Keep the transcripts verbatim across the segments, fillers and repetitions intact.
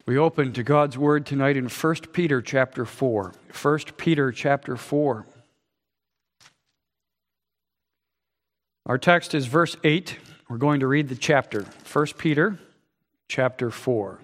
We open to God's Word tonight in First Peter chapter four. First Peter chapter four. Our text is verse eight. We're going to read the chapter. First Peter chapter four.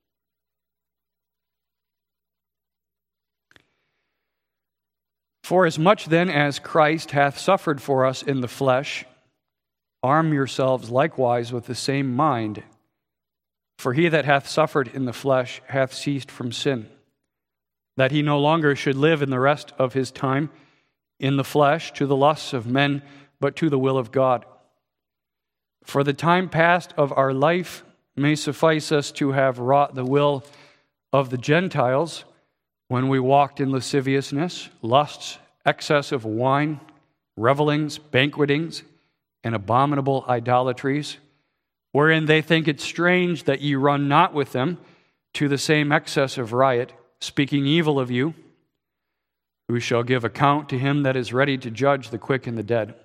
For as much then as Christ hath suffered for us in the flesh, arm yourselves likewise with the same mind. For he that hath suffered in the flesh hath ceased from sin, that he no longer should live in the rest of his time in the flesh to the lusts of men, but to the will of God. For the time past of our life may suffice us to have wrought the will of the Gentiles, when we walked in lasciviousness, lusts, excess of wine, revelings, banquetings, and abominable idolatries, wherein they think it strange that ye run not with them to the same excess of riot, speaking evil of you, who shall give account to him that is ready to judge the quick and the dead.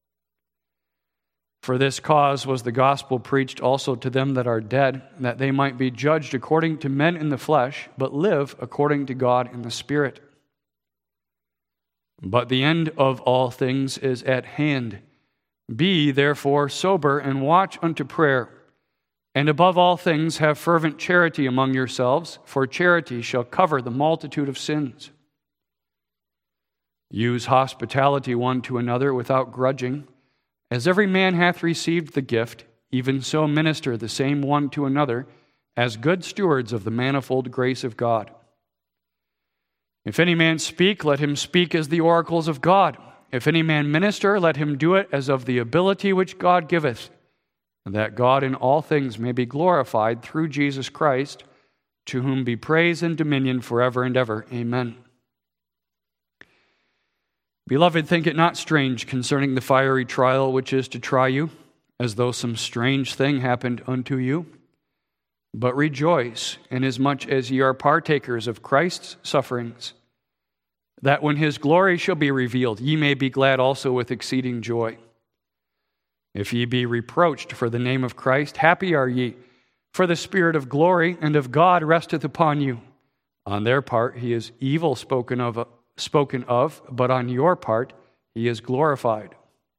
For this cause was the gospel preached also to them that are dead, that they might be judged according to men in the flesh, but live according to God in the Spirit. But the end of all things is at hand. Be therefore sober and watch unto prayer, and above all things have fervent charity among yourselves, for charity shall cover the multitude of sins. Use hospitality one to another without grudging. As every man hath received the gift, even so minister the same one to another, as good stewards of the manifold grace of God. If any man speak, let him speak as the oracles of God. If any man minister, let him do it as of the ability which God giveth, that God in all things may be glorified through Jesus Christ, to whom be praise and dominion forever and ever. Amen. Beloved, think it not strange concerning the fiery trial which is to try you, as though some strange thing happened unto you. But rejoice, inasmuch as ye are partakers of Christ's sufferings, that when his glory shall be revealed, ye may be glad also with exceeding joy. If ye be reproached for the name of Christ, happy are ye, for the Spirit of glory and of God resteth upon you. On their part he is evil spoken of, spoken of, but on your part he is glorified.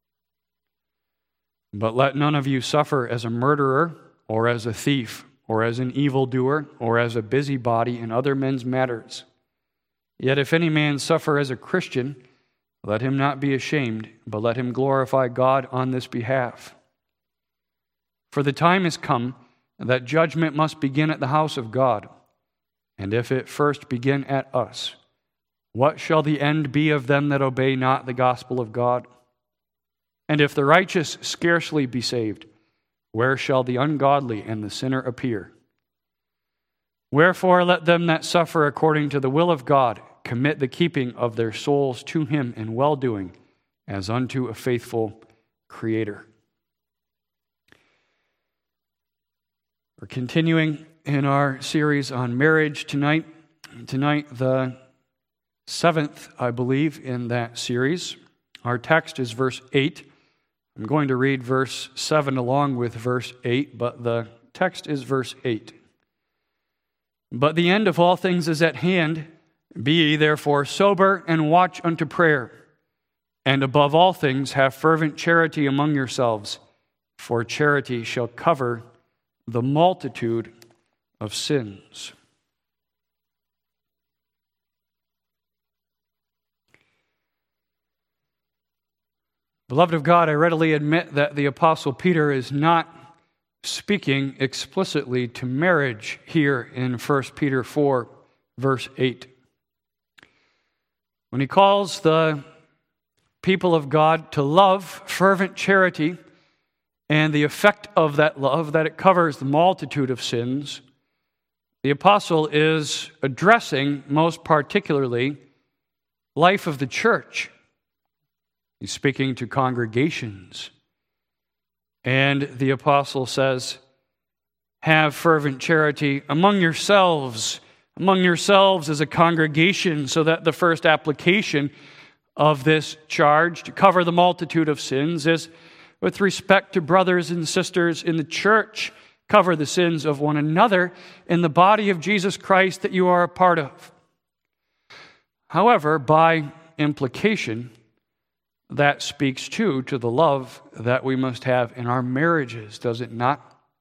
But let none of you suffer as a murderer, or as a thief, or as an evildoer, or as a busybody in other men's matters. Yet if any man suffer as a Christian, let him not be ashamed, but let him glorify God on this behalf. For the time is come that judgment must begin at the house of God. And if it first begin at us, what shall the end be of them that obey not the gospel of God? And if the righteous scarcely be saved, where shall the ungodly and the sinner appear? Wherefore let them that suffer according to the will of God commit the keeping of their souls to him in well-doing, as unto a faithful Creator. We're continuing in our series on marriage tonight. Tonight, the seventh, I believe, in that series. Our text is verse eight. I'm going to read verse seven along with verse eight, but the text is verse eight. But the end of all things is at hand. Be ye therefore sober and watch unto prayer. And above all things have fervent charity among yourselves, for charity shall cover the multitude of sins. Beloved of God, I readily admit that the Apostle Peter is not speaking explicitly to marriage here in First Peter four, verse eight. When he calls the people of God to love fervent charity and the effect of that love, that it covers the multitude of sins, the apostle is addressing most particularly life of the church. He's speaking to congregations. And the apostle says, have fervent charity among yourselves, among yourselves as a congregation, so that the first application of this charge to cover the multitude of sins is with respect to brothers and sisters in the church cover the sins of one another in the body of Jesus Christ that you are a part of. However, by implication, that speaks too to the love that we must have in our marriages, does it not?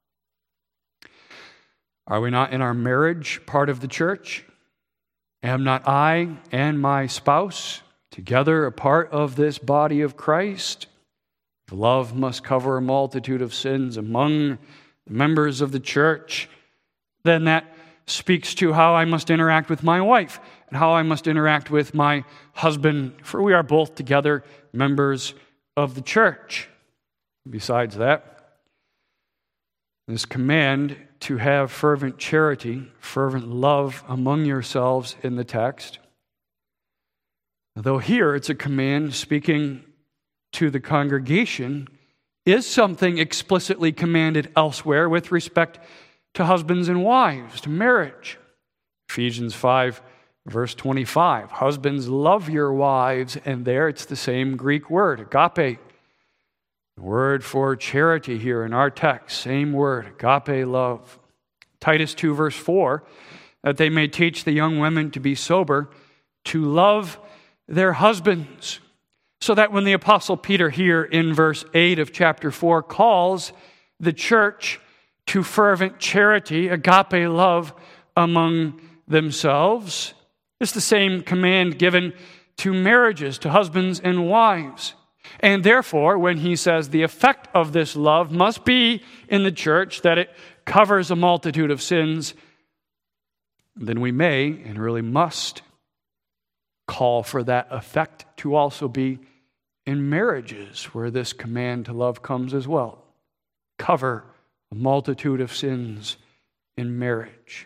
Are we not in our marriage part of the church? Am not I and my spouse together a part of this body of Christ? If love must cover a multitude of sins among the members of the church, then that speaks to how I must interact with my wife and how I must interact with my husband, for we are both together members of the church. Besides that, this command to have fervent charity, fervent love among yourselves in the text, though here it's a command speaking to the congregation, is something explicitly commanded elsewhere with respect to husbands and wives, to marriage. Ephesians five, verse twenty-five. Husbands, love your wives, and there it's the same Greek word, agape. The word for charity here in our text, same word, agape love. Titus two, verse four, that they may teach the young women to be sober, to love their husbands. So that when the Apostle Peter here in verse eight of chapter four calls the church to fervent charity, agape love among themselves, it's the same command given to marriages, to husbands and wives. And therefore, when he says the effect of this love must be in the church that it covers a multitude of sins, then we may and really must call for that effect to also be in marriages, where this command to love comes as well. Cover a multitude of sins in marriage.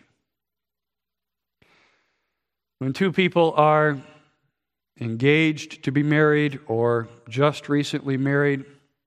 When two people are engaged to be married or just recently married,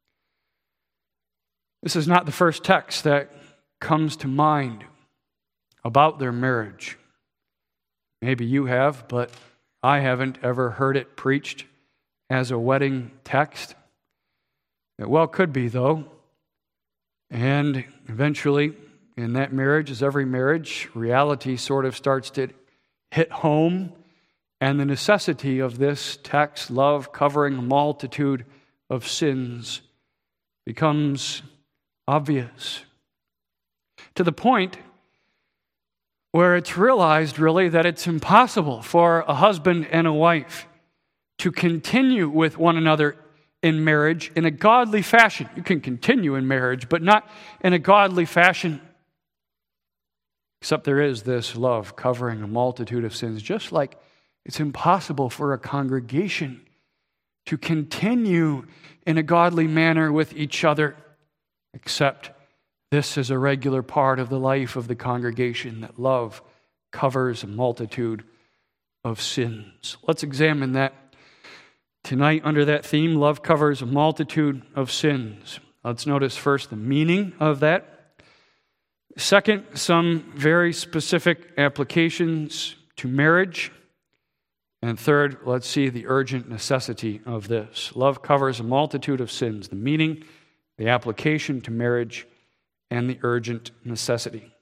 this is not the first text that comes to mind about their marriage. Maybe you have, but I haven't ever heard it preached as a wedding text. It well could be, though. And eventually, in that marriage, as every marriage, reality sort of starts to hit home, and the necessity of this text, love covering a multitude of sins, becomes obvious. To the point where it's realized, really, that it's impossible for a husband and a wife to continue with one another in marriage in a godly fashion. You can continue in marriage, but not in a godly fashion. Except there is this love covering a multitude of sins, just like it's impossible for a congregation to continue in a godly manner with each other, except this is a regular part of the life of the congregation, that love covers a multitude of sins. Let's examine that tonight under that theme, love covers a multitude of sins. Let's notice first the meaning of that. Second, some very specific applications to marriage. And third, let's see the urgent necessity of this. Love covers a multitude of sins, the meaning, the application to marriage, and the urgent necessity.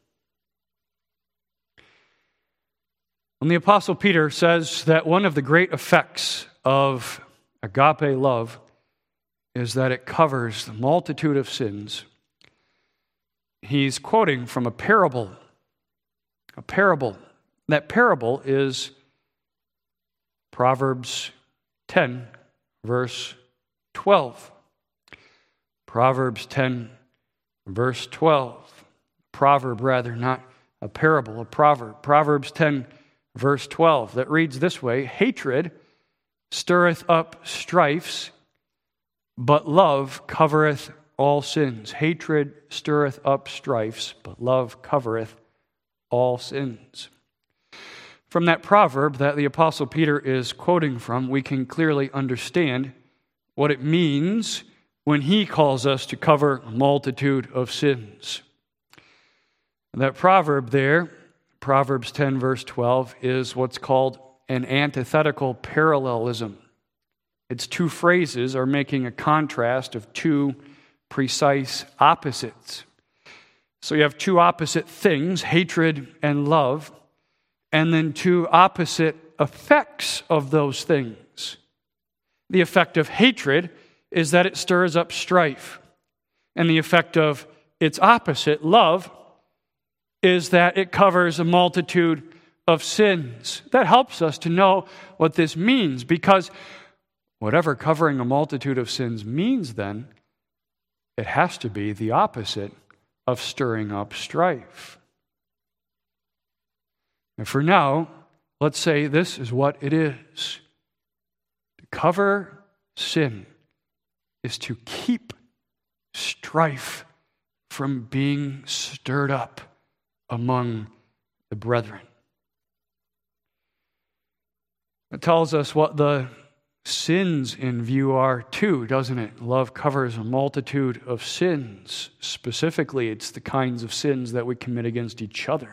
When the Apostle Peter says that one of the great effects of agape love is that it covers the multitude of sins, he's quoting from a parable. A parable. That parable is Proverbs ten, verse twelve. Proverbs ten, verse twelve. Proverb, rather, not a parable, a proverb. Proverbs ten, verse twelve, that reads this way: hatred stirreth up strifes, but love covereth all sins. Hatred stirreth up strifes, but love covereth all sins. From that proverb that the Apostle Peter is quoting from, we can clearly understand what it means when he calls us to cover a multitude of sins. That proverb there, Proverbs ten, verse twelve, is what's called an antithetical parallelism. Its two phrases are making a contrast of two precise opposites. So you have two opposite things, hatred and love, and then two opposite effects of those things. The effect of hatred is that it stirs up strife. And the effect of its opposite, love, is that it covers a multitude of sins. That helps us to know what this means, because whatever covering a multitude of sins means, then, it has to be the opposite of stirring up strife. And for now, let's say this is what it is. To cover sin is to keep strife from being stirred up among the brethren. It tells us what the sins in view are too, doesn't it? Love covers a multitude of sins. Specifically, it's the kinds of sins that we commit against each other.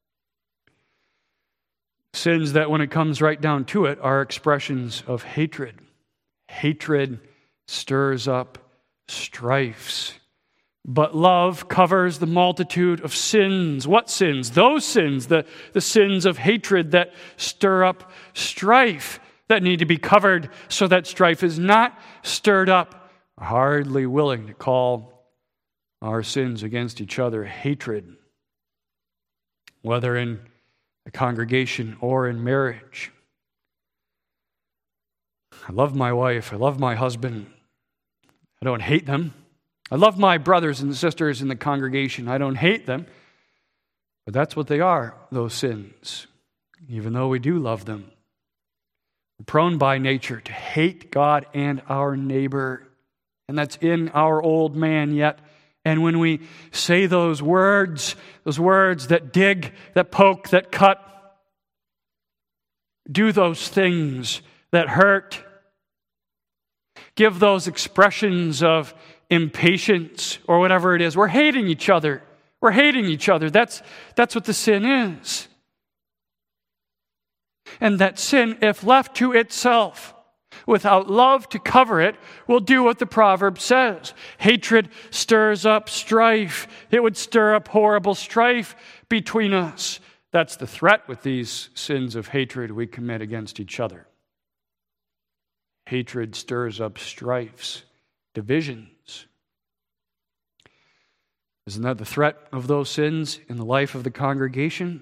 Sins that, when it comes right down to it, are expressions of hatred. Hatred stirs up strifes. But love covers the multitude of sins. What sins? Those sins, the, the sins of hatred that stir up strife, that need to be covered so that strife is not stirred up. Hardly willing to call our sins against each other hatred, whether in a congregation or in marriage. I love my wife. I love my husband. I don't hate them. I love my brothers and sisters in the congregation. I don't hate them. But that's what they are, those sins, even though we do love them. We're prone by nature to hate God and our neighbor, and that's in our old man yet. And when we say those words, those words that dig, that poke, that cut, do those things that hurt, give those expressions of impatience or whatever it is, we're hating each other. We're hating each other. That's, that's what the sin is. And that sin, if left to itself, without love to cover it, will do what the proverb says. Hatred stirs up strife. It would stir up horrible strife between us. That's the threat with these sins of hatred we commit against each other. Hatred stirs up strifes, divisions. Isn't that the threat of those sins in the life of the congregation?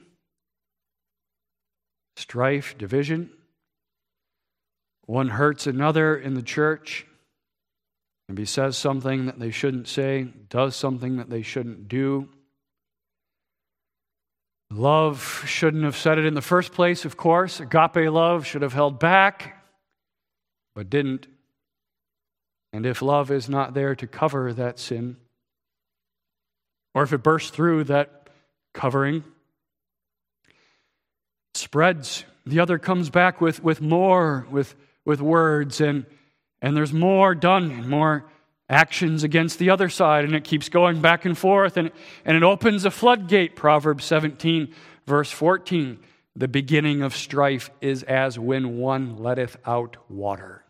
Strife, division. One hurts another in the church. Maybe says something that they shouldn't say, does something that they shouldn't do. Love shouldn't have said it in the first place, of course. Agape love should have held back, but didn't. And if love is not there to cover that sin, or if it bursts through that covering, spreads, the other comes back with, with more, with, with words, and, and there's more done, and more actions against the other side, and it keeps going back and forth, and, and it opens a floodgate. Proverbs seventeen, verse fourteen, the beginning of strife is as when one letteth out water.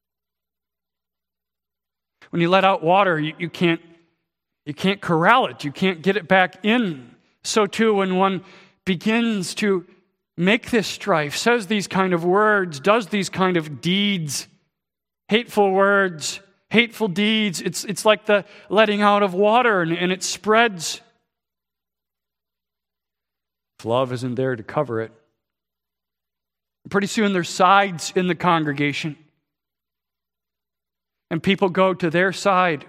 When you let out water, you, you can't you can't corral it, you can't get it back in. So too, when one begins to make this strife, says these kind of words, does these kind of deeds, hateful words, hateful deeds, it's, it's like the letting out of water, and, and it spreads. If love isn't there to cover it, pretty soon there's sides in the congregation, and people go to their side.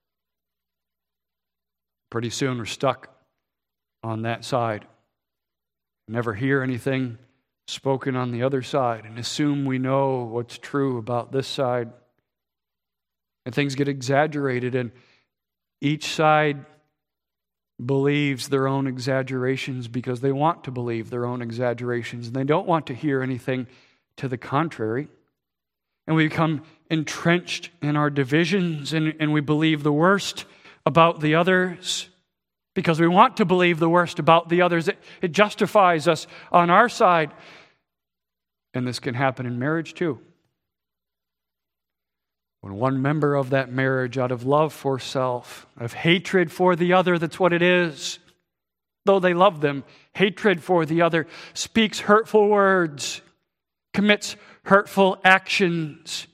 Pretty soon we're stuck on that side. Never hear anything spoken on the other side and assume we know what's true about this side. And things get exaggerated, and each side believes their own exaggerations because they want to believe their own exaggerations, and they don't want to hear anything to the contrary. And we become entrenched in our divisions, and, and we believe the worst about the others because we want to believe the worst about the others. It, it justifies us on our side. And this can happen in marriage too. When one member of that marriage, out of love for self, out of hatred for the other, that's what it is, though they love them, hatred for the other, speaks hurtful words, commits hurtful actions,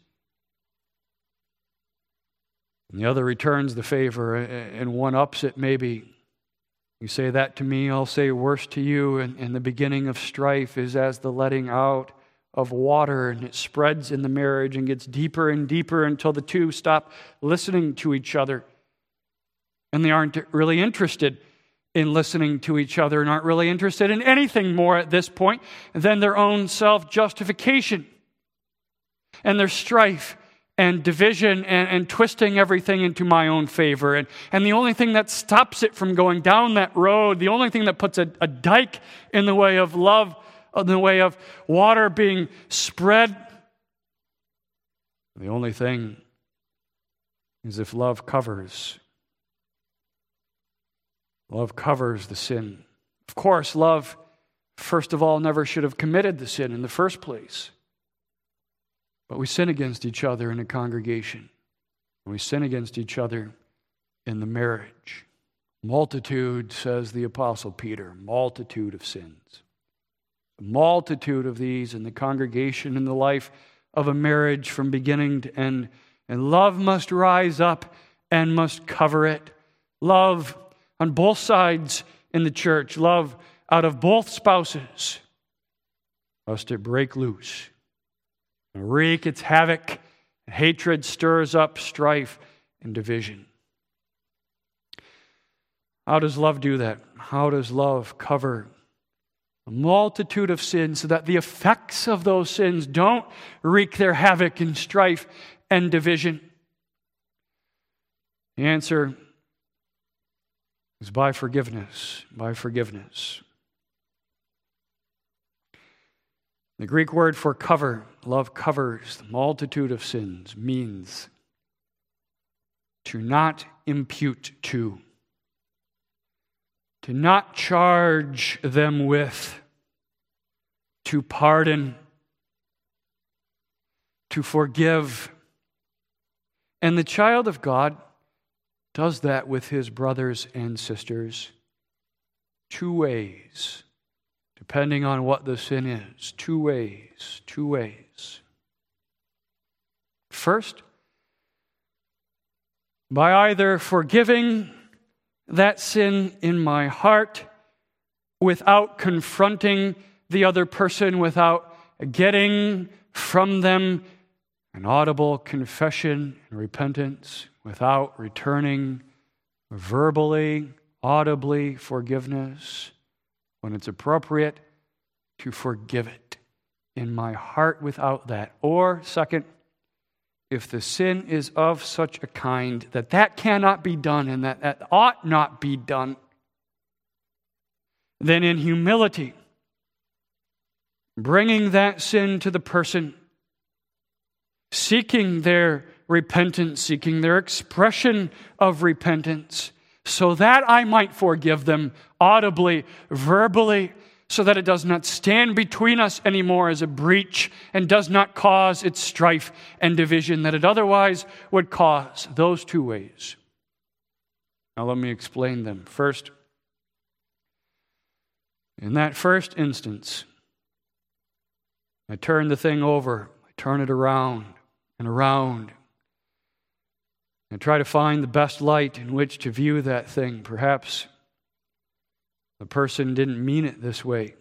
and the other returns the favor, and one ups it maybe. You say that to me, I'll say worse to you, and, and the beginning of strife is as the letting out of water, and it spreads in the marriage and gets deeper and deeper until the two stop listening to each other. And they aren't really interested in listening to each other and aren't really interested in anything more at this point than their own self-justification and their strife and division and, and twisting everything into my own favor. And, and the only thing that stops it from going down that road, the only thing that puts a, a dike in the way of love, in the way of water being spread, the only thing is if love covers. Love covers the sin. Of course, love, first of all, never should have committed the sin in the first place. But we sin against each other in a congregation. We sin against each other in the marriage. Multitude, says the Apostle Peter, multitude of sins. A multitude of these in the congregation, in the life of a marriage from beginning to end. And love must rise up and must cover it. Love on both sides in the church, love out of both spouses, must it break loose and wreak its havoc. And hatred stirs up strife and division. How does love do that? How does love cover a multitude of sins so that the effects of those sins don't wreak their havoc and strife and division? The answer is by forgiveness, by forgiveness. The Greek word for cover, love covers the multitude of sins, means to not impute to, to not charge them with, to pardon, to forgive. And the child of God does that with his brothers and sisters two ways, depending on what the sin is. Two ways, two ways. First, by either forgiving that sin in my heart without confronting the other person, without getting from them an audible confession and repentance, without returning verbally, audibly forgiveness, when it's appropriate to forgive it in my heart without that. Or second, if the sin is of such a kind that that cannot be done and that that ought not be done, then in humility, bringing that sin to the person, seeking their repentance, seeking their expression of repentance, so that I might forgive them audibly, verbally, so that it does not stand between us anymore as a breach and does not cause its strife and division that it otherwise would cause. Those two ways. Now let me explain them. First, in that first instance, I turn the thing over, I turn it around and around, and try to find the best light in which to view that thing. Perhaps the person didn't mean it this way.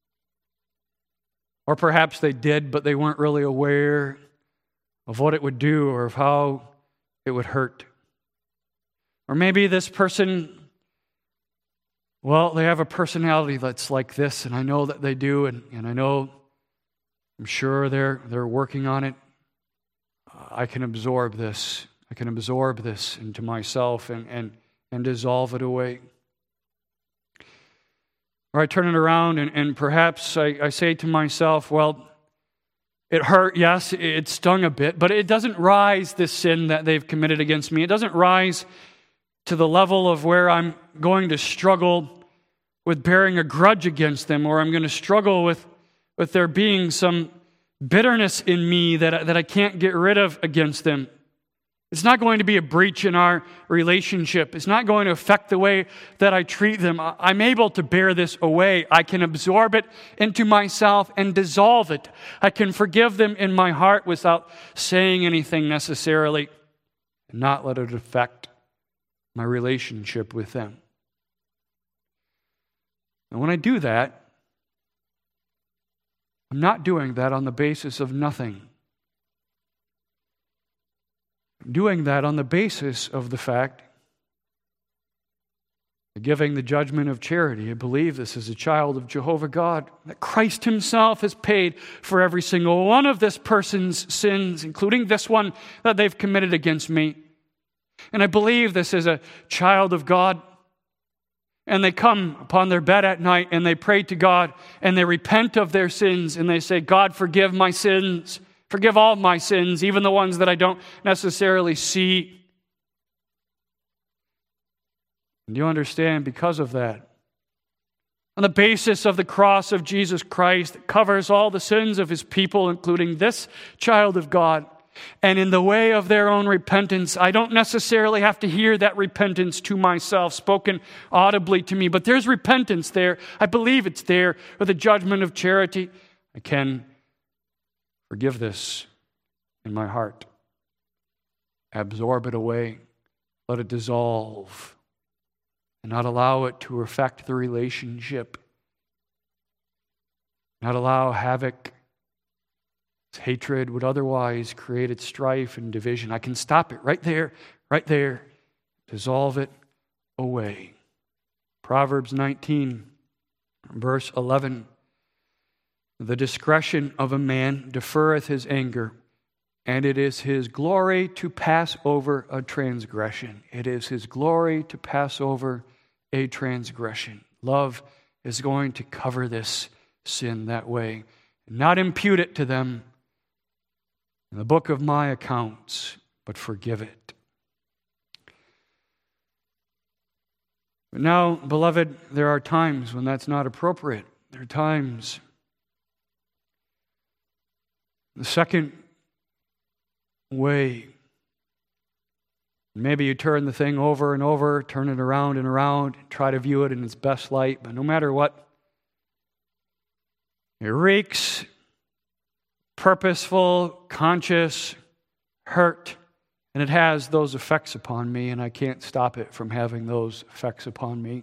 Or perhaps they did, but they weren't really aware of what it would do or of how it would hurt. Or maybe this person, well, they have a personality that's like this, and I know that they do, and, and I know, I'm sure they're they're working on it. I can absorb this. I can absorb this into myself and, and, and dissolve it away. Or I turn it around and, and perhaps I, I say to myself, well, it hurt, yes, it stung a bit, but it doesn't rise, this sin that they've committed against me. It doesn't rise to the level of where I'm going to struggle with bearing a grudge against them, or I'm going to struggle with, with there being some bitterness in me that, that I can't get rid of against them. It's not going to be a breach in our relationship. It's not going to affect the way that I treat them. I'm able to bear this away. I can absorb it into myself and dissolve it. I can forgive them in my heart without saying anything necessarily, and not let it affect my relationship with them. And when I do that, I'm not doing that on the basis of nothing. I'm doing that on the basis of the fact that giving the judgment of charity, I believe this is a child of Jehovah God, that Christ himself has paid for every single one of this person's sins, including this one that they've committed against me. And I believe this is a child of God. And they come upon their bed at night and they pray to God and they repent of their sins and they say, God, forgive my sins. Forgive all my sins, even the ones that I don't necessarily see. And you understand, because of that, on the basis of the cross of Jesus Christ that covers all the sins of his people, including this child of God, and in the way of their own repentance, I don't necessarily have to hear that repentance to myself, spoken audibly to me, but there's repentance there. I believe it's there with the judgment of charity. I can forgive this in my heart. Absorb it away. Let it dissolve. And not allow it to affect the relationship. Not allow havoc. Hatred would otherwise create strife and division. I can stop it right there, right there. Dissolve it away. Proverbs nineteen, verse eleven. The discretion of a man deferreth his anger, and it is his glory to pass over a transgression. It is his glory to pass over a transgression. Love is going to cover this sin that way, not impute it to them in the book of my accounts, but forgive it. But now, beloved, there are times when that's not appropriate. There are times. The second way, maybe you turn the thing over and over, turn it around and around, try to view it in its best light, but no matter what, it wreaks purposeful, conscious hurt, and it has those effects upon me, and I can't stop it from having those effects upon me.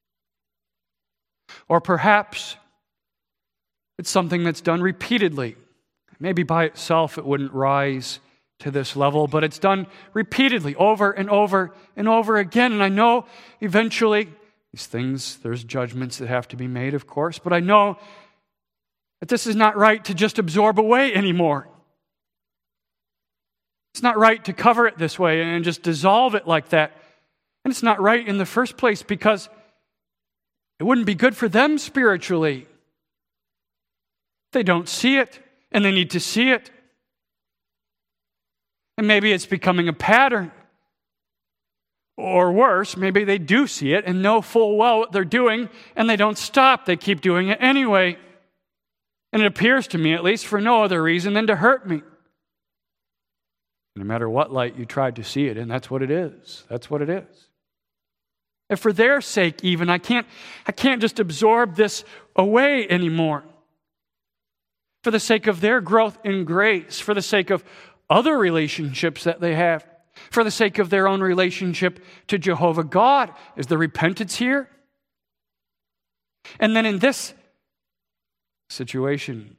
Or perhaps it's something that's done repeatedly. Maybe by itself it wouldn't rise to this level, but it's done repeatedly, over and over and over again. And I know eventually these things, there's judgments that have to be made, of course, but I know that this is not right to just absorb away anymore. It's not right to cover it this way and just dissolve it like that. And it's not right in the first place because it wouldn't be good for them spiritually. They don't see it. And they need to see it. And maybe it's becoming a pattern. Or worse, maybe they do see it and know full well what they're doing, and they don't stop. They keep doing it anyway. And it appears to me, at least, for no other reason than to hurt me. No matter what light you tried to see it in, that's what it is. That's what it is. And for their sake even, I can't, I can't just absorb this away anymore. For the sake of their growth in grace, for the sake of other relationships that they have, for the sake of their own relationship to Jehovah God. Is the repentance here? And then in this situation,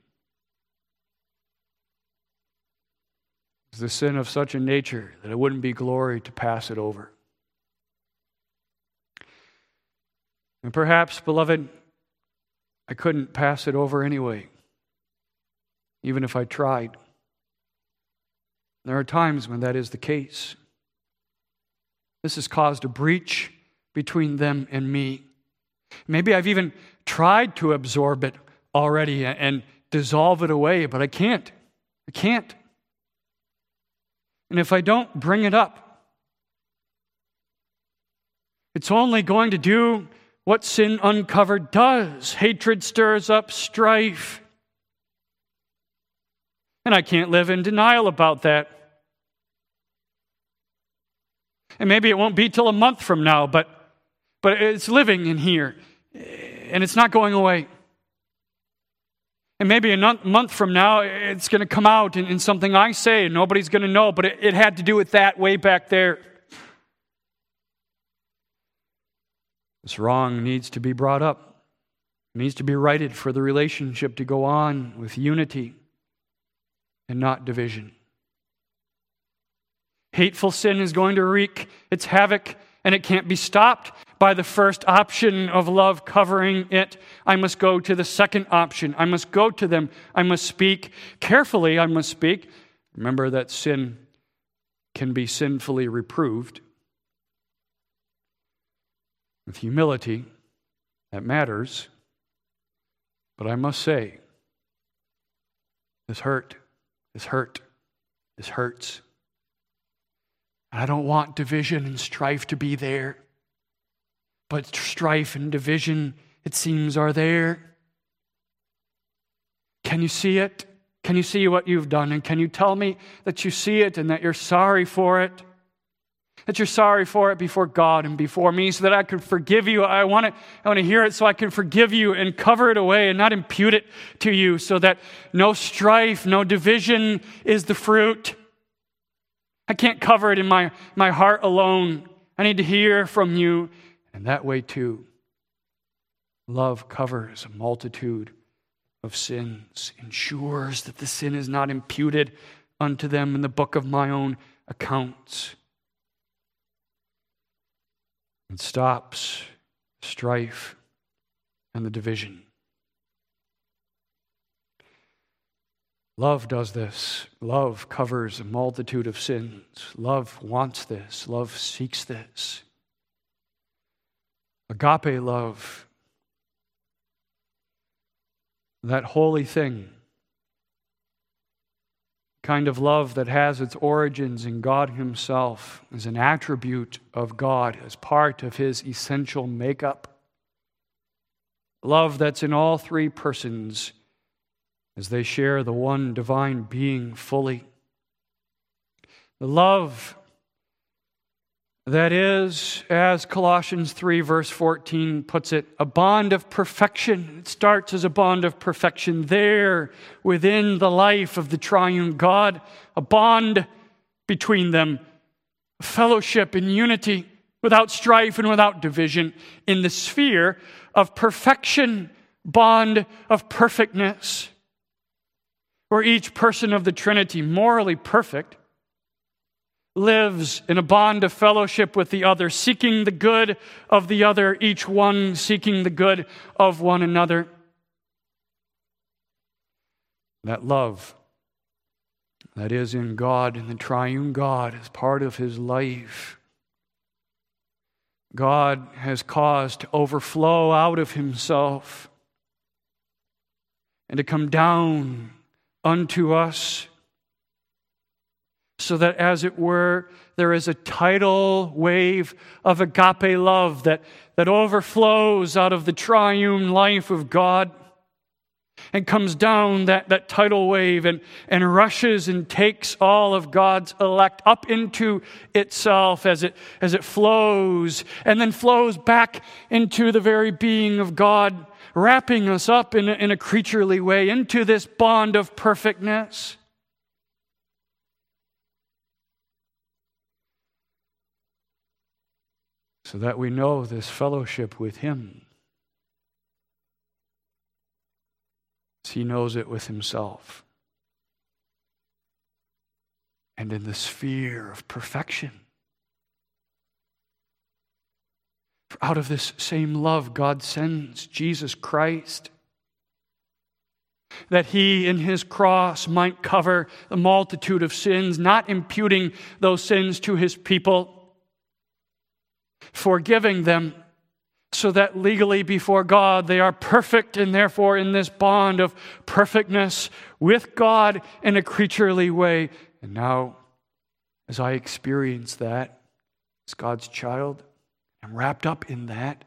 is the sin of such a nature that it wouldn't be glory to pass it over. And perhaps, beloved, I couldn't pass it over anyway, even if I tried. There are times when that is the case. This has caused a breach between them and me. Maybe I've even tried to absorb it already and dissolve it away, but I can't. I can't. And if I don't bring it up, it's only going to do what sin uncovered does. Hatred stirs up strife. And I can't live in denial about that. And maybe it won't be till a month from now, but, but it's living in here, and it's not going away. And maybe a month from now, it's going to come out in, in something I say, and nobody's going to know, but it, it had to do with that way back there. This wrong needs to be brought up. It needs to be righted for the relationship to go on with unity and not division. Hateful sin is going to wreak its havoc, and it can't be stopped by the first option of love covering it. I must go to the second option. I must go to them. I must speak. Carefully, I must speak. Remember that sin can be sinfully reproved. With humility, that matters. But I must say, this hurt, this hurt, this hurts. I don't want division and strife to be there. But strife and division, it seems, are there. Can you see it? Can you see what you've done? And can you tell me that you see it and that you're sorry for it? That you're sorry for it before God and before me so that I can forgive you. I want to, I want to hear it so I can forgive you and cover it away and not impute it to you so that no strife, no division is the fruit. I can't cover it in my, my heart alone. I need to hear from you. And that way too, love covers a multitude of sins, ensures that the sin is not imputed unto them in the book of my own accounts. It stops strife and the division. Love does this. Love covers a multitude of sins. Love wants this. Love seeks this. Agape love, that holy thing, kind of love that has its origins in God Himself, is an attribute of God, as part of His essential makeup. Love that's in all three persons as they share the one divine being fully. The love that is, as Colossians three verse fourteen puts it, a bond of perfection. It starts as a bond of perfection there within the life of the triune God, a bond between them, fellowship and unity without strife and without division in the sphere of perfection, bond of perfectness, where each person of the Trinity, morally perfect, lives in a bond of fellowship with the other, seeking the good of the other, each one seeking the good of one another. That love that is in God, in the triune God, is part of His life. God has caused to overflow out of Himself and to come down unto us, so that, as it were, there is a tidal wave of agape love that, that overflows out of the triune life of God and comes down that, that tidal wave and, and rushes and takes all of God's elect up into itself as it, as it flows, and then flows back into the very being of God, wrapping us up in a, in a creaturely way into this bond of perfectness. So that we know this fellowship with Him as He knows it with Himself. And in the sphere of perfection. For out of this same love, God sends Jesus Christ, that He in His cross might cover the multitude of sins, not imputing those sins to His people, forgiving them, so that legally before God they are perfect, and therefore in this bond of perfectness with God in a creaturely way. And now, as I experience that as God's child, I'm wrapped up in that.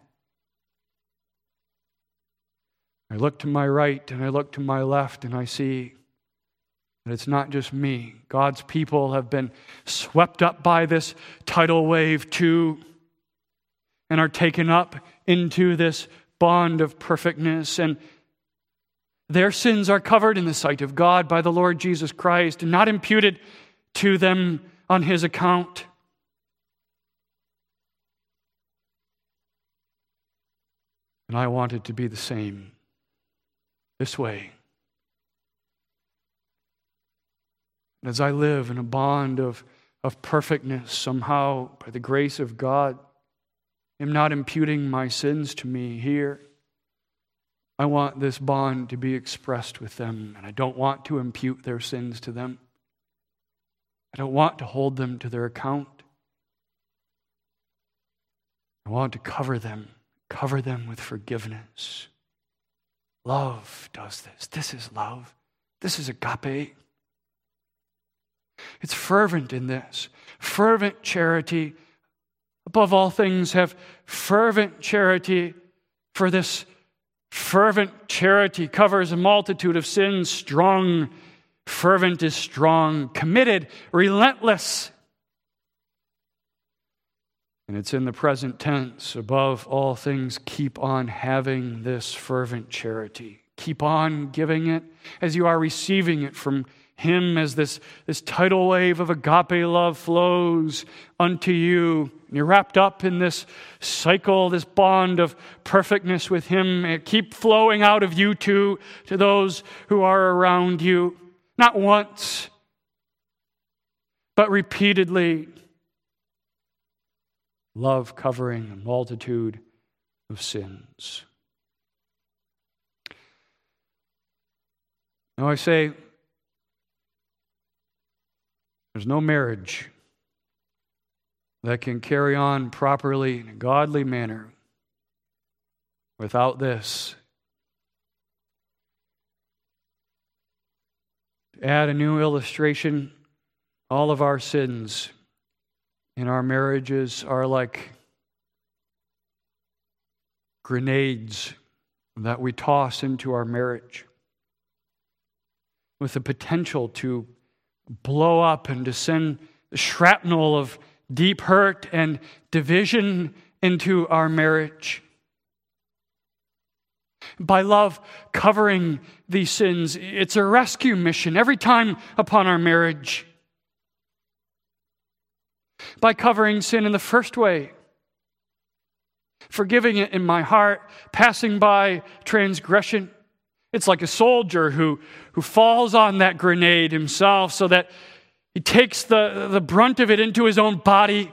I look to my right and I look to my left and I see And it's not just me. God's people have been swept up by this tidal wave too, and are taken up into this bond of perfectness. And their sins are covered in the sight of God by the Lord Jesus Christ and not imputed to them on His account. And I want it to be the same this way. And as I live in a bond of, of perfectness, somehow, by the grace of God, I'm not imputing my sins to me here. I want this bond to be expressed with them, and I don't want to impute their sins to them. I don't want to hold them to their account. I want to cover them, cover them with forgiveness. Love does this. This is love. This is agape. It's fervent in this. Fervent charity. Above all things, have fervent charity, for this fervent charity covers a multitude of sins. Strong, fervent is strong, committed, relentless. And it's in the present tense. Above all things, keep on having this fervent charity. Keep on giving it as you are receiving it from Him, as this, this tidal wave of agape love flows unto you. You're wrapped up in this cycle, this bond of perfectness with Him. And keep flowing out of you too to those who are around you. Not once, but repeatedly. Love covering a multitude of sins. Now I say, there's no marriage that can carry on properly in a godly manner without this. To add a new illustration, all of our sins in our marriages are like grenades that we toss into our marriage with the potential to blow up and to send the shrapnel of deep hurt and division into our marriage. By love covering these sins, it's a rescue mission every time upon our marriage. By covering sin in the first way, forgiving it in my heart, passing by transgression. It's like a soldier who, who falls on that grenade himself so that he takes the, the brunt of it into his own body,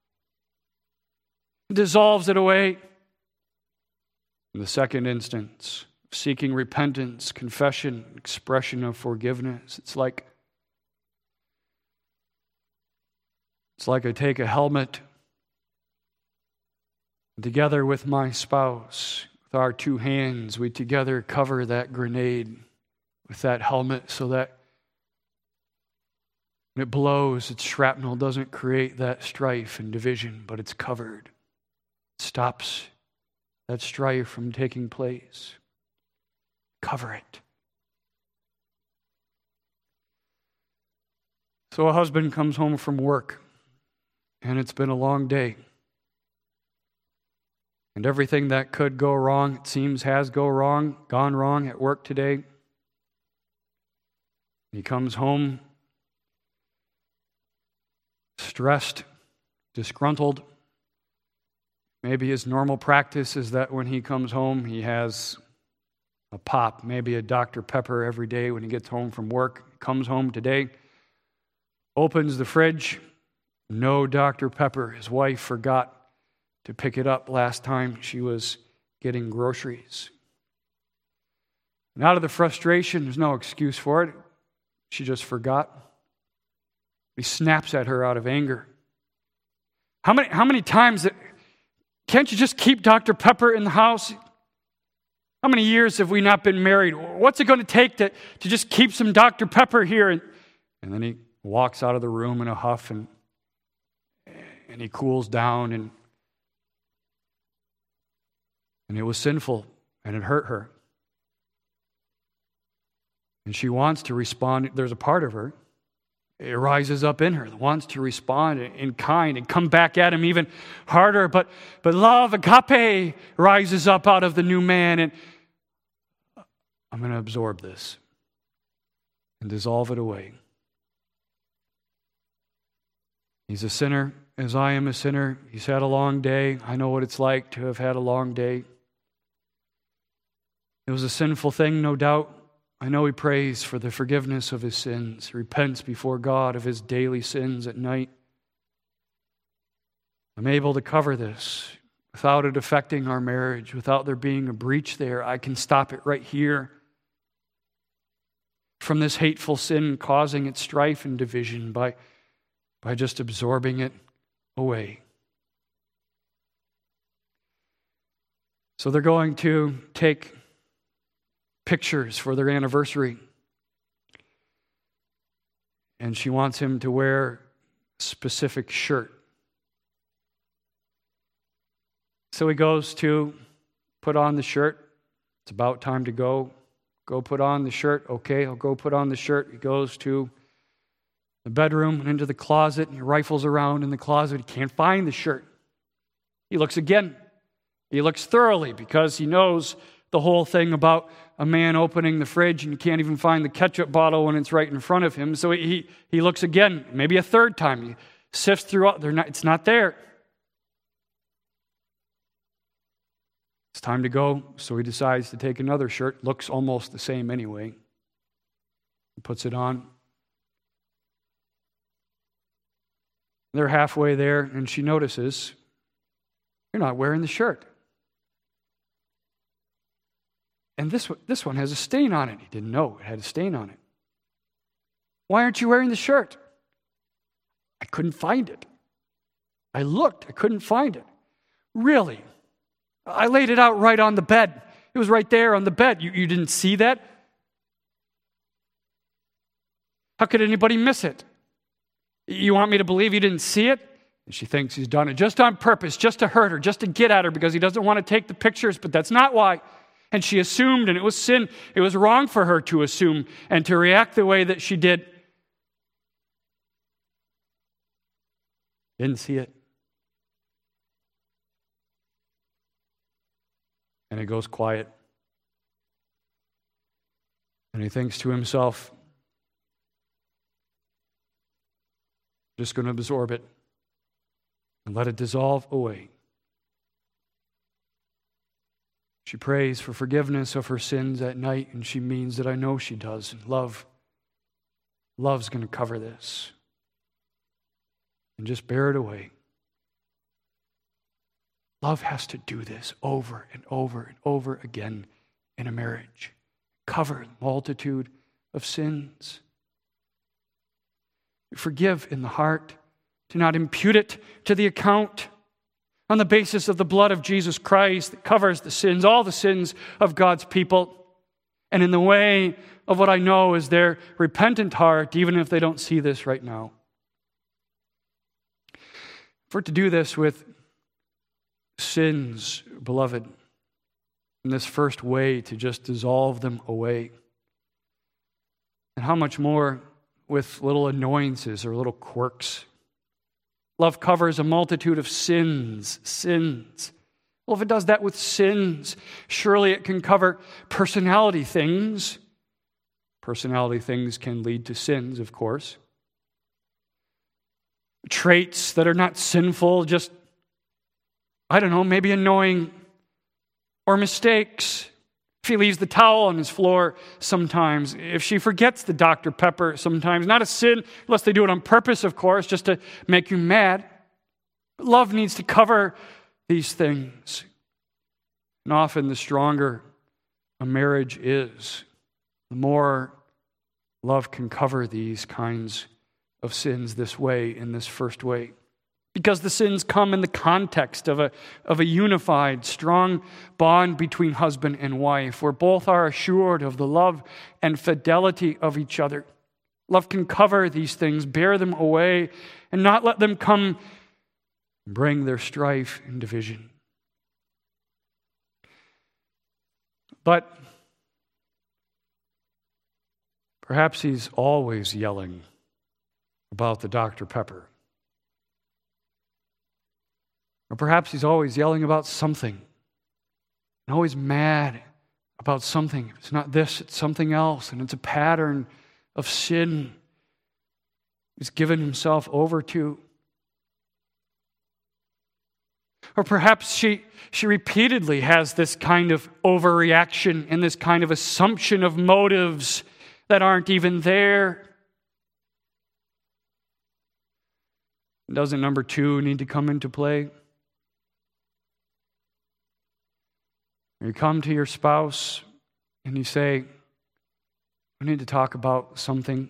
dissolves it away. In the second instance, seeking repentance, confession, expression of forgiveness. It's like It's like I take a helmet, and together with my spouse, with our two hands, we together cover that grenade with that helmet so that when it blows, its shrapnel doesn't create that strife and division, but it's covered. It stops that strife from taking place. Cover it. So a husband comes home from work, and it's been a long day. And everything that could go wrong, it seems, has go wrong, gone wrong at work today. He comes home stressed, disgruntled. Maybe his normal practice is that when he comes home, he has a pop, maybe a Doctor Pepper every day when he gets home from work. He comes home today, opens the fridge, no Doctor Pepper. His wife forgot to pick it up last time she was getting groceries. And out of the frustration, there's no excuse for it. She just forgot. He snaps at her out of anger. How many, how many times, that, can't you just keep Doctor Pepper in the house? How many years have we not been married? What's it going to take to, to just keep some Doctor Pepper here? And, and then he walks out of the room in a huff, and, and he cools down, and, and it was sinful, and it hurt her. And she wants to respond. There's a part of her, it rises up in her, that wants to respond in kind and come back at him even harder. But, but love, agape, rises up out of the new man. And I'm going to absorb this and dissolve it away. He's a sinner as I am a sinner. He's had a long day. I know what it's like to have had a long day. It was a sinful thing, no doubt. I know he prays for the forgiveness of his sins. He repents before God of his daily sins at night. I'm able to cover this without it affecting our marriage, without there being a breach there. I can stop it right here. From this hateful sin causing its strife and division by, by just absorbing it away. So they're going to take pictures for their anniversary. And she wants him to wear a specific shirt. So he goes to put on the shirt. It's about time to go. Go put on the shirt. Okay, I'll go put on the shirt. He goes to the bedroom and into the closet, and he rifles around in the closet. He can't find the shirt. He looks again. He looks thoroughly because he knows the whole thing about a man opening the fridge and you can't even find the ketchup bottle when it's right in front of him. So he, he looks again, maybe a third time. He sifts through all, they're not, it's not there. It's time to go, so he decides to take another shirt. Looks almost the same anyway. He puts it on. They're halfway there, and she notices, you're not wearing the shirt. And this, this one has a stain on it. He didn't know it had a stain on it. Why aren't you wearing the shirt? I couldn't find it. I looked, I couldn't find it. Really? I laid it out right on the bed. It was right there on the bed. You, you didn't see that? How could anybody miss it? You want me to believe you didn't see it? And she thinks he's done it just on purpose, just to hurt her, just to get at her because he doesn't want to take the pictures, but that's not why. And she assumed, and it was sin. It was wrong for her to assume and to react the way that she did. Didn't see it. And it goes quiet. And he thinks to himself, I'm just going to absorb it and let it dissolve away. She prays for forgiveness of her sins at night, and she means that I know she does. And love, love's going to cover this. And just bear it away. Love has to do this over and over and over again in a marriage. Cover the multitude of sins. Forgive in the heart. Do not impute it to the account. On the basis of the blood of Jesus Christ that covers the sins, all the sins of God's people. And in the way of what I know is their repentant heart, even if they don't see this right now. For to do this with sins, beloved, in this first way to just dissolve them away. And how much more with little annoyances or little quirks. Love covers a multitude of sins, sins. Well, if it does that with sins, surely it can cover personality things. Personality things can lead to sins, of course. Traits that are not sinful, just, I don't know, maybe annoying, or mistakes. If he leaves the towel on his floor sometimes, if she forgets the Doctor Pepper sometimes, not a sin, unless they do it on purpose, of course, just to make you mad. But love needs to cover these things. And often the stronger a marriage is, the more love can cover these kinds of sins this way, in this first way. Because the sins come in the context of a, of a unified, strong bond between husband and wife, where both are assured of the love and fidelity of each other. Love can cover these things, bear them away, and not let them come and bring their strife and division. But Perhaps he's always yelling about the Doctor Pepper. Or perhaps he's always yelling about something, and always mad about something. It's not this, it's something else, and it's a pattern of sin he's given himself over to. Or perhaps she, she repeatedly has this kind of overreaction and this kind of assumption of motives that aren't even there. Doesn't number two need to come into play? You come to your spouse and you say, we need to talk about something.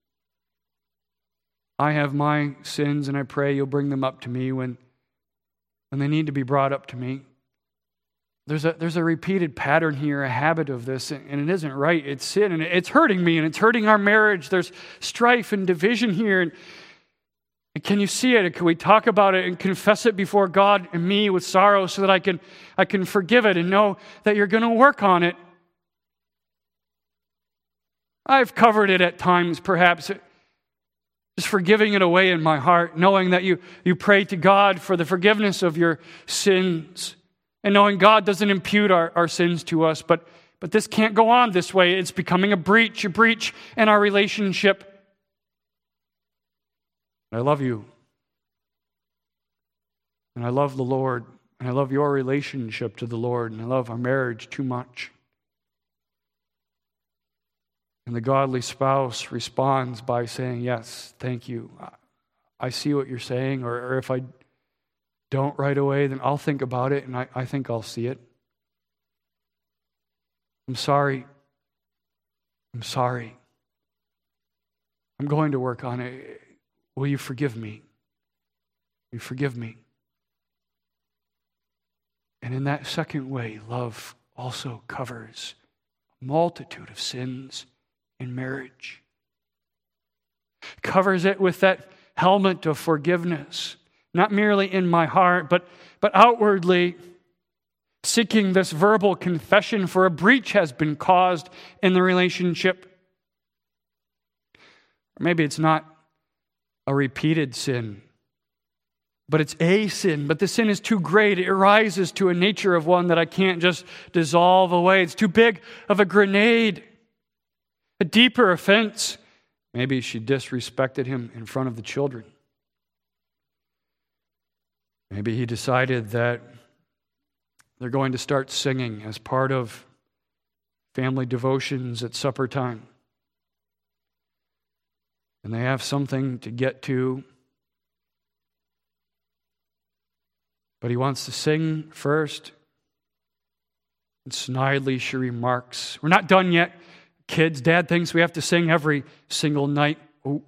I have my sins and I pray you'll bring them up to me when, when they need to be brought up to me. There's a, there's a repeated pattern here, a habit of this, and it isn't right. It's sin, and it's hurting me, and it's hurting our marriage. There's strife and division here. And, and can you see it? Can we talk about it and confess it before God and me with sorrow so that I can, I can forgive it and know that you're going to work on it? I've covered it at times, perhaps, just forgiving it away in my heart, knowing that you, you pray to God for the forgiveness of your sins, and knowing God doesn't impute our, our sins to us, but, but this can't go on this way. It's becoming a breach, a breach in our relationship. I love you, and I love the Lord, and I love your relationship to the Lord, and I love our marriage too much. And the godly spouse responds by saying, yes, thank you. I see what you're saying, or, or if I don't right away, then I'll think about it, and I, I think I'll see it. I'm sorry. I'm sorry. I'm going to work on it. Will you forgive me? Will you forgive me? And in that second way, love also covers a multitude of sins in marriage. Covers it with that helmet of forgiveness, not merely in my heart, but, but outwardly seeking this verbal confession, for a breach has been caused in the relationship. Or maybe it's not a repeated sin, but it's a sin, but the sin is too great. It rises to a nature of one that I can't just dissolve away. It's too big of a grenade, a deeper offense. Maybe she disrespected him in front of the children. Maybe he decided that they're going to start singing as part of family devotions at supper time. And they have something to get to. But he wants to sing first. And snidely she remarks, we're not done yet. Kids, Dad thinks we have to sing every single night. Oh.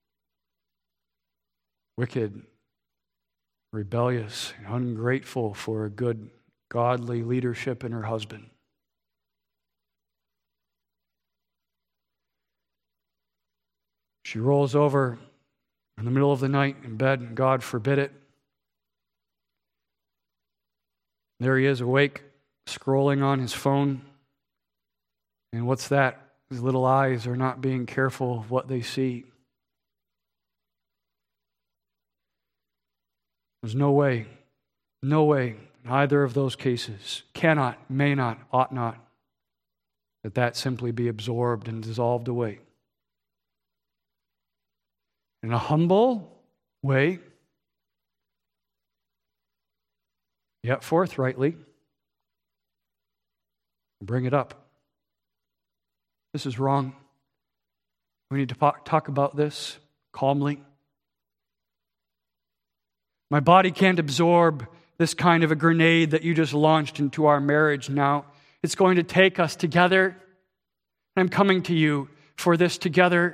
Wicked, rebellious, and ungrateful for a good, godly leadership in her husband. She rolls over in the middle of the night in bed, and God forbid it. There he is awake, scrolling on his phone. And what's that? His little eyes are not being careful of what they see. There's no way, no way in either of those cases, cannot, may not, ought not, that that simply be absorbed and dissolved away. In a humble way, yet forthrightly, bring it up. This is wrong. We need to talk about this calmly. My body can't absorb this kind of a grenade that you just launched into our marriage now. It's going to take us together. I'm coming to you for this together.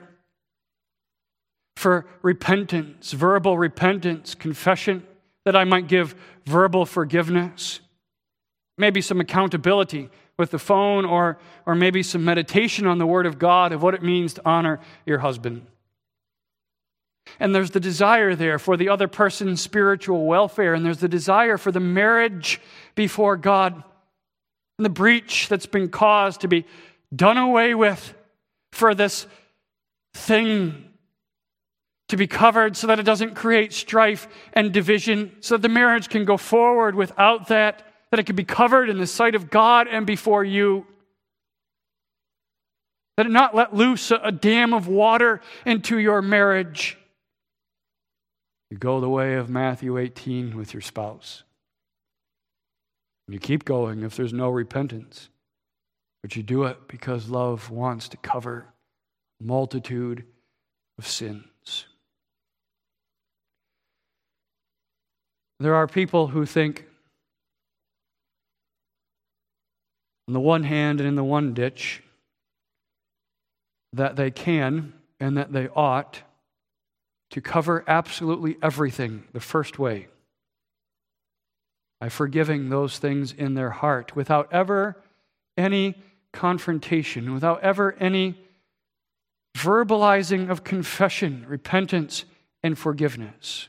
For repentance, verbal repentance, confession, that I might give verbal forgiveness. Maybe some accountability with the phone, or, or maybe some meditation on the Word of God of what it means to honor your husband. And there's the desire there for the other person's spiritual welfare, and there's the desire for the marriage before God, and the breach that's been caused to be done away with, for this thing to be covered so that it doesn't create strife and division, so that the marriage can go forward without that, that it can be covered in the sight of God and before you. That it not let loose a dam of water into your marriage. You go the way of Matthew eighteen with your spouse. You keep going if there's no repentance. But you do it because love wants to cover a multitude of sins. There are people who think, on the one hand and in the one ditch, that they can and that they ought to cover absolutely everything the first way, by forgiving those things in their heart without ever any confrontation, without ever any verbalizing of confession, repentance, and forgiveness.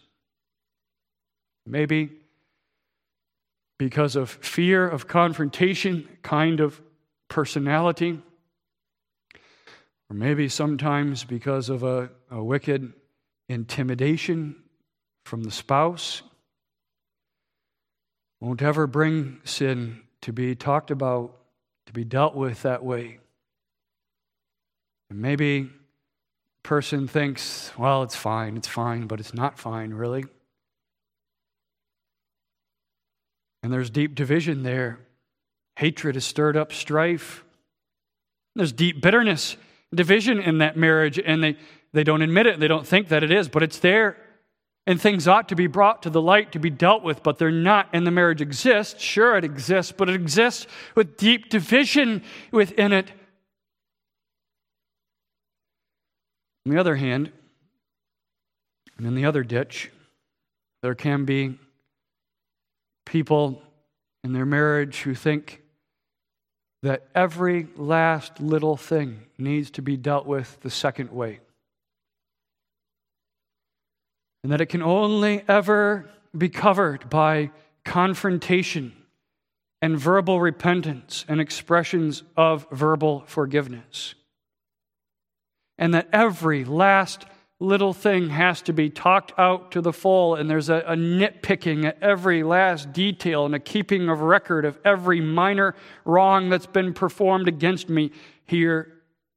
Maybe because of fear of confrontation, kind of personality, or maybe sometimes because of a, a wicked intimidation from the spouse, won't ever bring sin to be talked about, to be dealt with that way. And maybe the person thinks, well, it's fine, it's fine, but it's not fine, really. And there's deep division there. Hatred has stirred up strife. There's deep bitterness, division in that marriage, and they, they don't admit it. They don't think that it is, but it's there. And things ought to be brought to the light to be dealt with, but they're not. And the marriage exists. Sure, it exists, but it exists with deep division within it. On the other hand, and in the other ditch, there can be people in their marriage who think that every last little thing needs to be dealt with the second way. And that it can only ever be covered by confrontation and verbal repentance and expressions of verbal forgiveness. And that every last little thing has to be talked out to the full, and there's a, a nitpicking at every last detail and a keeping of record of every minor wrong that's been performed against me here.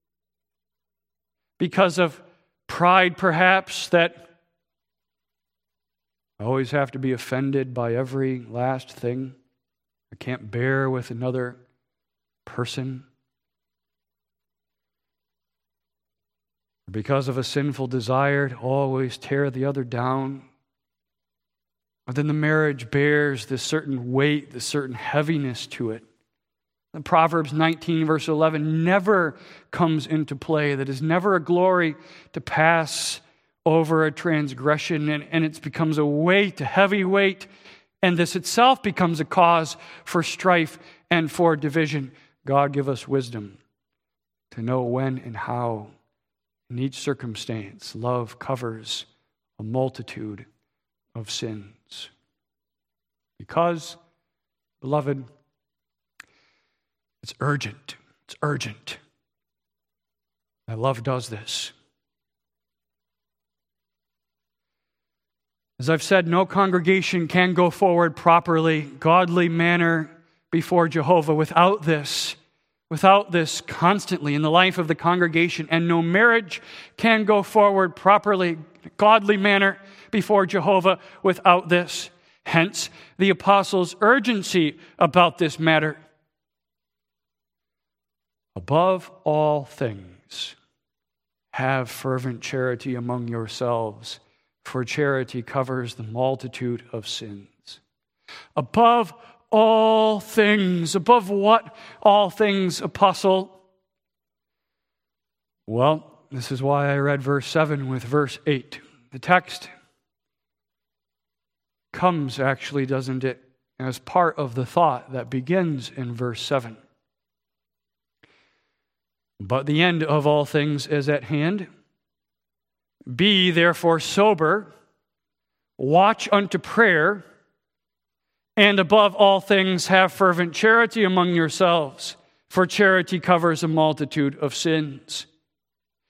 Because of pride, perhaps, that I always have to be offended by every last thing. I can't bear with another person. Because of a sinful desire to always tear the other down. But then the marriage bears this certain weight, this certain heaviness to it. And Proverbs nineteen, verse eleven, never comes into play. That is never a glory to pass over a transgression, and, and it becomes a weight, a heavy weight, and this itself becomes a cause for strife and for division. God give us wisdom to know when and how, in each circumstance, love covers a multitude of sins. Because, beloved, it's urgent. It's urgent. that love does this. As I've said, no congregation can go forward properly, godly manner before Jehovah without this, without this constantly in the life of the congregation. And no marriage can go forward properly, godly manner before Jehovah without this. Hence, the apostles' urgency about this matter. Above all things, have fervent charity among yourselves, for charity covers the multitude of sins. Above all things, above what all things, apostle? Well, this is why I read verse seven with verse eight. The text comes, actually, doesn't it, as part of the thought that begins in verse seven. But the end of all things is at hand. Be therefore sober, watch unto prayer, and above all things have fervent charity among yourselves, for charity covers a multitude of sins.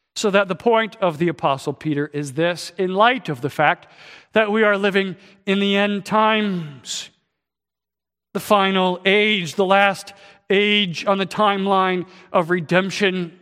So that the point of the Apostle Peter is this: in light of the fact that we are living in the end times, the final age, the last age on the timeline of redemption,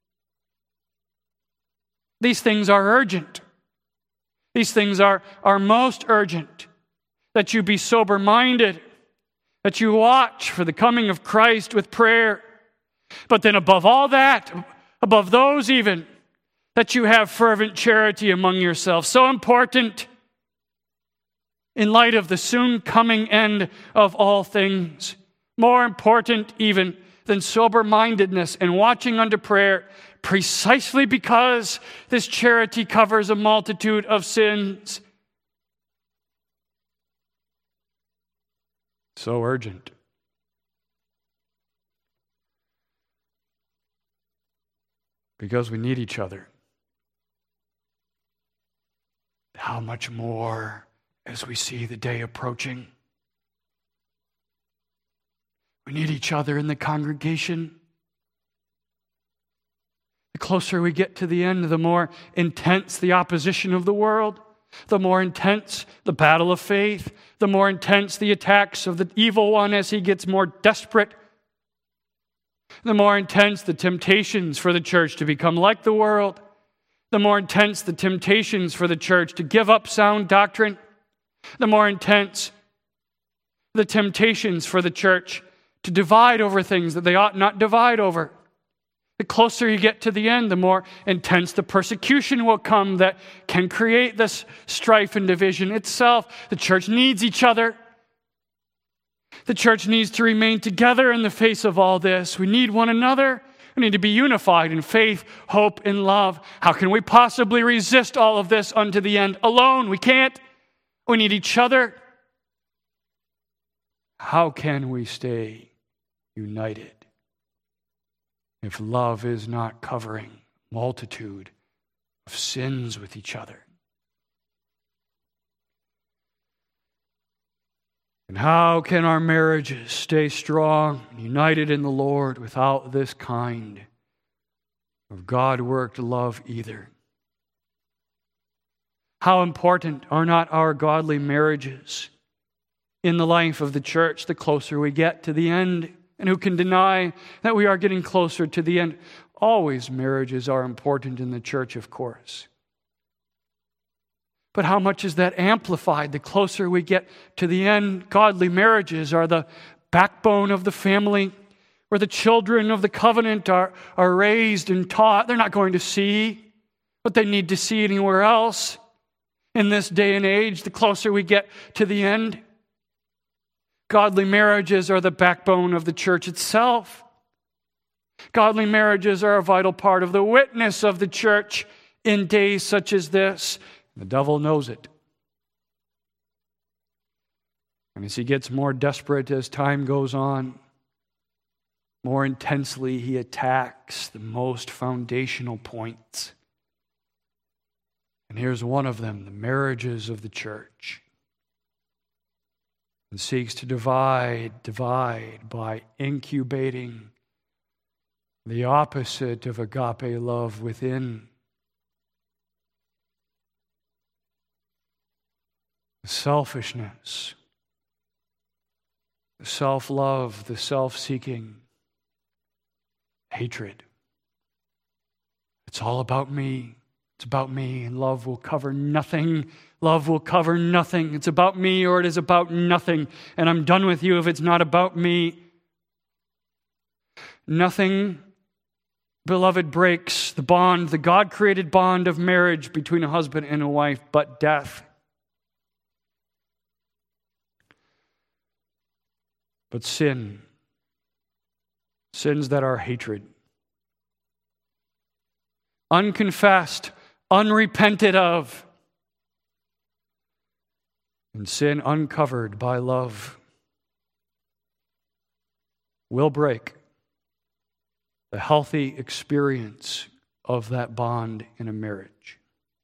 these things are urgent. These things are, are most urgent. That you be sober-minded, that you watch for the coming of Christ with prayer. But then above all that, above those even, that you have fervent charity among yourselves. So important in light of the soon coming end of all things. More important even than sober-mindedness and watching unto prayer, precisely because this charity covers a multitude of sins. So urgent. Because we need each other. How much more as we see the day approaching? We need each other in the congregation. The closer we get to the end, the more intense the opposition of the world, the more intense the battle of faith, the more intense the attacks of the evil one as he gets more desperate, the more intense the temptations for the church to become like the world, the more intense the temptations for the church to give up sound doctrine, the more intense the temptations for the church to divide over things that they ought not divide over. The closer you get to the end, the more intense the persecution will come that can create this strife and division itself. The church needs each other. The church needs to remain together in the face of all this. We need one another. We need to be unified in faith, hope, and love. How can we possibly resist all of this unto the end alone? We can't. We need each other. How can we stay united if love is not covering multitude of sins with each other? And how can our marriages stay strong and united in the Lord without this kind of God-worked love either? How important are not our godly marriages in the life of the church the closer we get to the end? And who can deny that we are getting closer to the end? Always marriages are important in the church, of course. But how much is that amplified the closer we get to the end? Godly marriages are the backbone of the family, where the children of the covenant are, are raised and taught. They're not going to see what they need to see anywhere else in this day and age, the closer we get to the end. Godly marriages are the backbone of the church itself. Godly marriages are a vital part of the witness of the church in days such as this. The devil knows it. And as he gets more desperate as time goes on, more intensely he attacks the most foundational points. And here's one of them, the marriages of the church. And seeks to divide, divide by incubating the opposite of agape love within. The selfishness, the self-love, the self-seeking, hatred. It's all about me. It's about me, and love will cover nothing. Love will cover nothing. It's about me or it is about nothing. And I'm done with you if it's not about me. Nothing, beloved, breaks the bond, the God-created bond of marriage between a husband and a wife, but death. But sin, sins that are hatred, unconfessed, unrepented of, and sin uncovered by love will break the healthy experience of that bond in a marriage.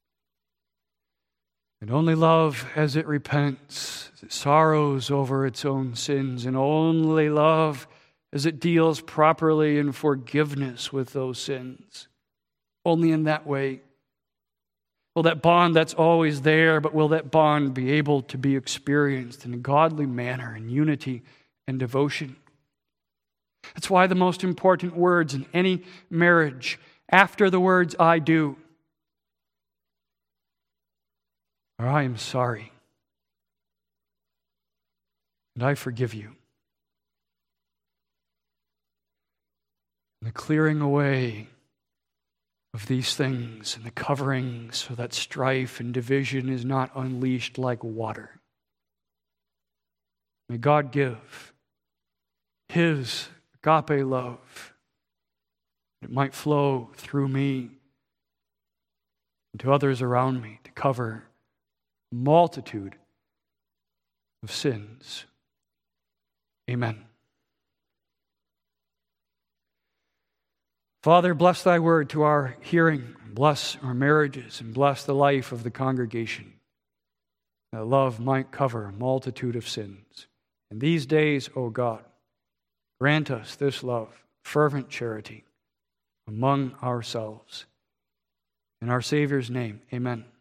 And only love, as it repents, as it sorrows over its own sins, and only love as it deals properly in forgiveness with those sins. Only in that way will that bond that's always there, but will that bond be able to be experienced in a godly manner, in unity and devotion. That's why the most important words in any marriage, after the words "I do," are "I am sorry," and "I forgive you." And the clearing away of these things and the covering so that strife and division is not unleashed like water. May God give His agape love, that it might flow through me and to others around me to cover a multitude of sins. Amen. Father, bless thy word to our hearing, bless our marriages, and bless the life of the congregation, that love might cover a multitude of sins. In these days, O God, grant us this love, fervent charity among ourselves. In our Savior's name, amen.